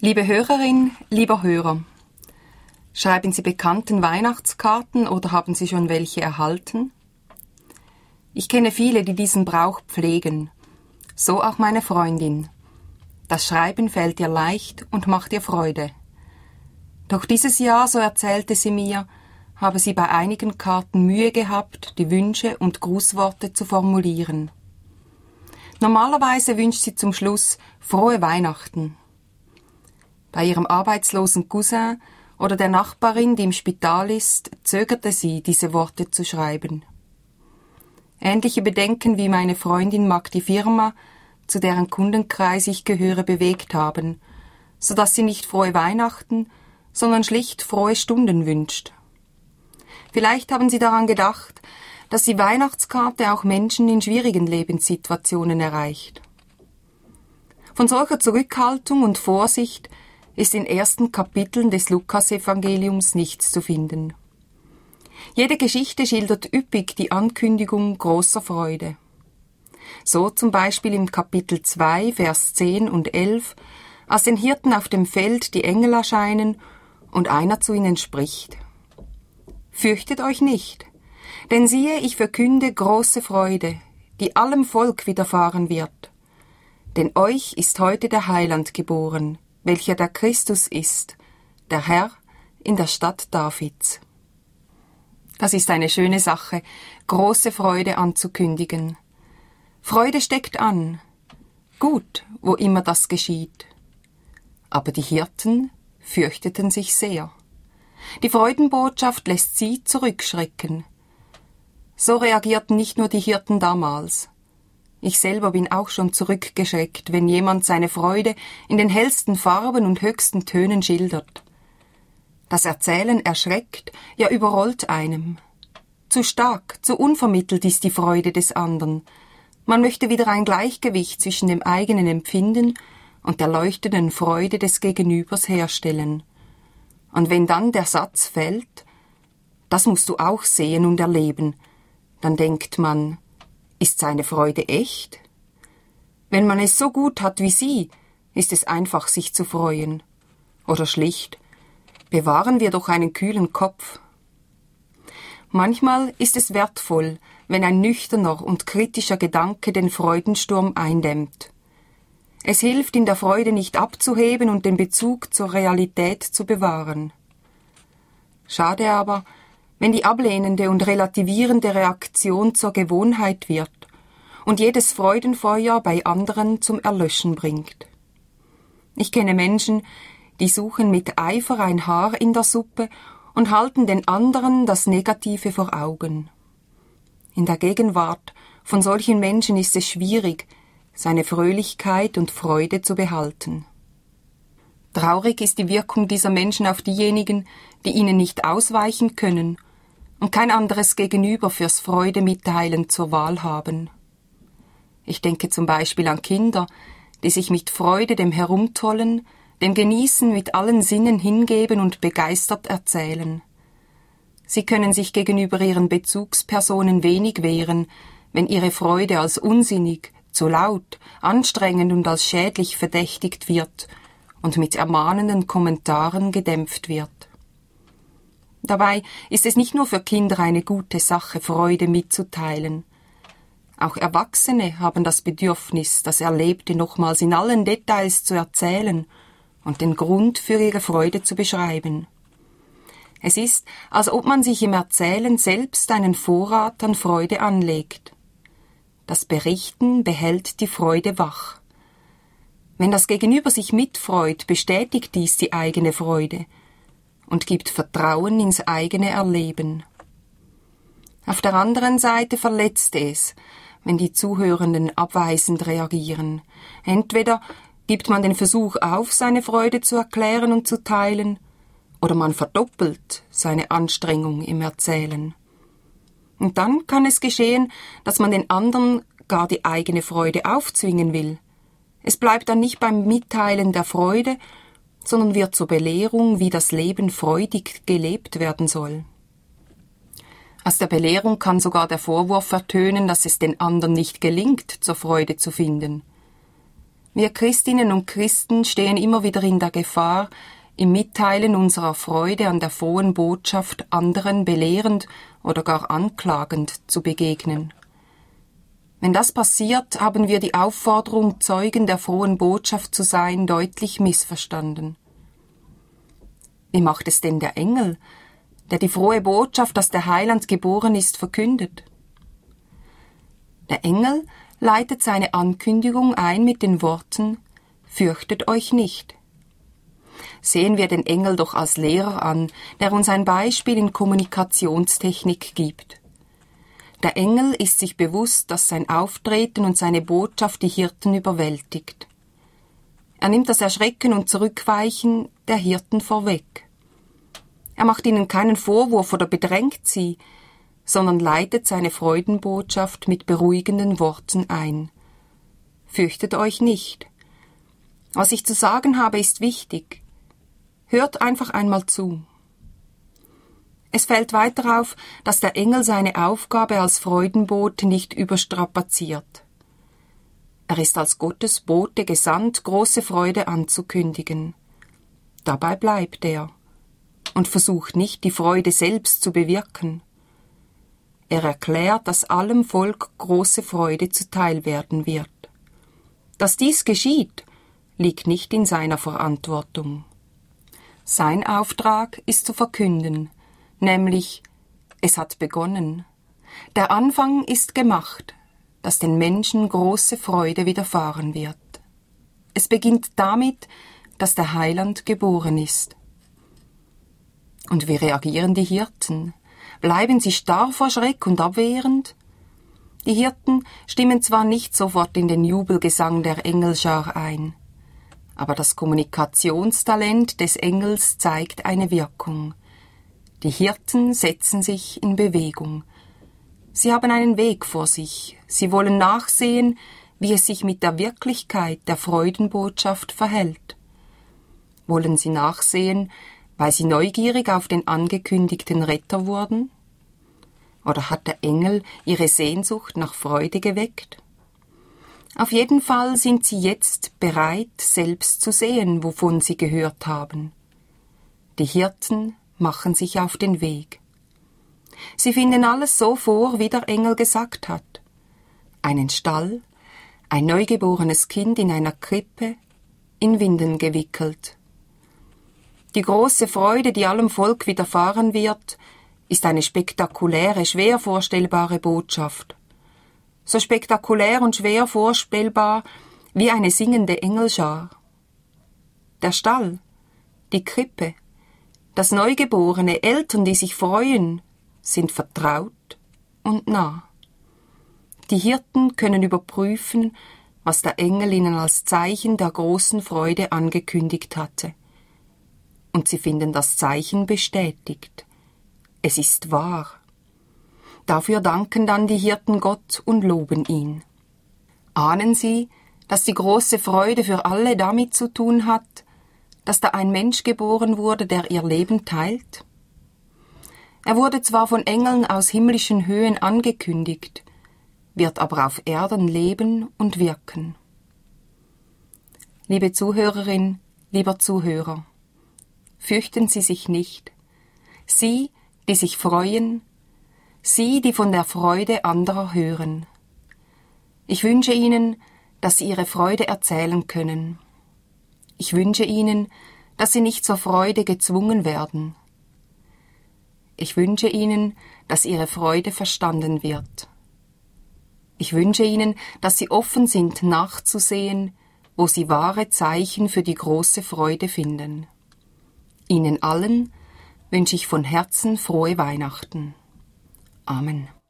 Liebe Hörerin, lieber Hörer, schreiben Sie bekannten Weihnachtskarten oder haben Sie schon welche erhalten? Ich kenne viele, die diesen Brauch pflegen, so auch meine Freundin. Das Schreiben fällt ihr leicht und macht ihr Freude. Doch dieses Jahr, so erzählte sie mir, habe sie bei einigen Karten Mühe gehabt, die Wünsche und Grußworte zu formulieren. Normalerweise wünscht sie zum Schluss frohe Weihnachten. Bei ihrem arbeitslosen Cousin oder der Nachbarin, die im Spital ist, zögerte sie, diese Worte zu schreiben. Ähnliche Bedenken wie meine Freundin mag die Firma, zu deren Kundenkreis ich gehöre, bewegt haben, so dass sie nicht frohe Weihnachten, sondern schlicht frohe Stunden wünscht. Vielleicht haben Sie daran gedacht, dass die Weihnachtskarte auch Menschen in schwierigen Lebenssituationen erreicht. Von solcher Zurückhaltung und Vorsicht ist in ersten Kapiteln des Lukasevangeliums nichts zu finden. Jede Geschichte schildert üppig die Ankündigung großer Freude. So zum Beispiel im Kapitel 2, Vers 10 und 11, als den Hirten auf dem Feld die Engel erscheinen und einer zu ihnen spricht. Fürchtet euch nicht, denn siehe, ich verkünde große Freude, die allem Volk widerfahren wird. Denn euch ist heute der Heiland geboren, welcher der Christus ist, der Herr in der Stadt Davids. Das ist eine schöne Sache, große Freude anzukündigen. Freude steckt an. Gut, wo immer das geschieht. Aber die Hirten fürchteten sich sehr. Die Freudenbotschaft lässt sie zurückschrecken. So reagierten nicht nur die Hirten damals. Ich selber bin auch schon zurückgeschreckt, wenn jemand seine Freude in den hellsten Farben und höchsten Tönen schildert. Das Erzählen erschreckt, ja überrollt einem. Zu stark, zu unvermittelt ist die Freude des anderen. Man möchte wieder ein Gleichgewicht zwischen dem eigenen Empfinden und der leuchtenden Freude des Gegenübers herstellen. Und wenn dann der Satz fällt, das musst du auch sehen und erleben, dann denkt man, ist seine Freude echt? Wenn man es so gut hat wie sie, ist es einfach, sich zu freuen. Oder schlicht, bewahren wir doch einen kühlen Kopf. Manchmal ist es wertvoll, wenn ein nüchterner und kritischer Gedanke den Freudensturm eindämmt. Es hilft, in der Freude nicht abzuheben und den Bezug zur Realität zu bewahren. Schade aber, wenn die ablehnende und relativierende Reaktion zur Gewohnheit wird und jedes Freudenfeuer bei anderen zum Erlöschen bringt. Ich kenne Menschen, die suchen mit Eifer ein Haar in der Suppe und halten den anderen das Negative vor Augen. In der Gegenwart von solchen Menschen ist es schwierig, seine Fröhlichkeit und Freude zu behalten. Traurig ist die Wirkung dieser Menschen auf diejenigen, die ihnen nicht ausweichen können und kein anderes Gegenüber fürs Freudemitteilen zur Wahl haben. Ich denke zum Beispiel an Kinder, die sich mit Freude dem Herumtollen, dem Genießen mit allen Sinnen hingeben und begeistert erzählen. Sie können sich gegenüber ihren Bezugspersonen wenig wehren, wenn ihre Freude als unsinnig, zu laut, anstrengend und als schädlich verdächtigt wird und mit ermahnenden Kommentaren gedämpft wird. Dabei ist es nicht nur für Kinder eine gute Sache, Freude mitzuteilen. Auch Erwachsene haben das Bedürfnis, das Erlebte nochmals in allen Details zu erzählen und den Grund für ihre Freude zu beschreiben. Es ist, als ob man sich im Erzählen selbst einen Vorrat an Freude anlegt. Das Berichten behält die Freude wach. Wenn das Gegenüber sich mitfreut, bestätigt dies die eigene Freude und gibt Vertrauen ins eigene Erleben. Auf der anderen Seite verletzt es, wenn die Zuhörenden abweisend reagieren. Entweder gibt man den Versuch auf, seine Freude zu erklären und zu teilen, oder man verdoppelt seine Anstrengung im Erzählen. Und dann kann es geschehen, dass man den anderen gar die eigene Freude aufzwingen will. Es bleibt dann nicht beim Mitteilen der Freude, sondern wird zur Belehrung, wie das Leben freudig gelebt werden soll. Aus der Belehrung kann sogar der Vorwurf ertönen, dass es den anderen nicht gelingt, zur Freude zu finden. Wir Christinnen und Christen stehen immer wieder in der Gefahr, im Mitteilen unserer Freude an der frohen Botschaft anderen belehrend oder gar anklagend zu begegnen. Wenn das passiert, haben wir die Aufforderung, Zeugen der frohen Botschaft zu sein, deutlich missverstanden. Wie macht es denn der Engel, der die frohe Botschaft, dass der Heiland geboren ist, verkündet? Der Engel leitet seine Ankündigung ein mit den Worten: Fürchtet euch nicht. Sehen wir den Engel doch als Lehrer an, der uns ein Beispiel in Kommunikationstechnik gibt. Der Engel ist sich bewusst, dass sein Auftreten und seine Botschaft die Hirten überwältigt. Er nimmt das Erschrecken und Zurückweichen der Hirten vorweg. Er macht ihnen keinen Vorwurf oder bedrängt sie, sondern leitet seine Freudenbotschaft mit beruhigenden Worten ein. Fürchtet euch nicht. Was ich zu sagen habe, ist wichtig. Hört einfach einmal zu. Es fällt weiter auf, dass der Engel seine Aufgabe als Freudenbote nicht überstrapaziert. Er ist als Gottes Bote gesandt, große Freude anzukündigen. Dabei bleibt er und versucht nicht, die Freude selbst zu bewirken. Er erklärt, dass allem Volk große Freude zuteil werden wird. Dass dies geschieht, liegt nicht in seiner Verantwortung. Sein Auftrag ist zu verkünden, nämlich: Es hat begonnen. Der Anfang ist gemacht, dass den Menschen große Freude widerfahren wird. Es beginnt damit, dass der Heiland geboren ist. Und wie reagieren die Hirten? Bleiben sie starr vor Schreck und abwehrend? Die Hirten stimmen zwar nicht sofort in den Jubelgesang der Engelschar ein, aber das Kommunikationstalent des Engels zeigt eine Wirkung. Die Hirten setzen sich in Bewegung. Sie haben einen Weg vor sich. Sie wollen nachsehen, wie es sich mit der Wirklichkeit der Freudenbotschaft verhält. Wollen sie nachsehen, weil sie neugierig auf den angekündigten Retter wurden? Oder hat der Engel ihre Sehnsucht nach Freude geweckt? Auf jeden Fall sind sie jetzt bereit, selbst zu sehen, wovon sie gehört haben. Die Hirten machen sich auf den Weg. Sie finden alles so vor, wie der Engel gesagt hat. Einen Stall, ein neugeborenes Kind in einer Krippe, in Windeln gewickelt. Die große Freude, die allem Volk widerfahren wird, ist eine spektakuläre, schwer vorstellbare Botschaft. So spektakulär und schwer vorstellbar wie eine singende Engelschar. Der Stall, die Krippe, das Neugeborene, Eltern, die sich freuen, sind vertraut und nah. Die Hirten können überprüfen, was der Engel ihnen als Zeichen der großen Freude angekündigt hatte. Und sie finden das Zeichen bestätigt. Es ist wahr. Dafür danken dann die Hirten Gott und loben ihn. Ahnen sie, dass die große Freude für alle damit zu tun hat, dass da ein Mensch geboren wurde, der ihr Leben teilt? Er wurde zwar von Engeln aus himmlischen Höhen angekündigt, wird aber auf Erden leben und wirken. Liebe Zuhörerin, lieber Zuhörer, fürchten Sie sich nicht. Sie, die sich freuen, Sie, die von der Freude anderer hören. Ich wünsche Ihnen, dass Sie Ihre Freude erzählen können. Ich wünsche Ihnen, dass Sie nicht zur Freude gezwungen werden. Ich wünsche Ihnen, dass Ihre Freude verstanden wird. Ich wünsche Ihnen, dass Sie offen sind, nachzusehen, wo Sie wahre Zeichen für die große Freude finden. Ihnen allen wünsche ich von Herzen frohe Weihnachten. Amen.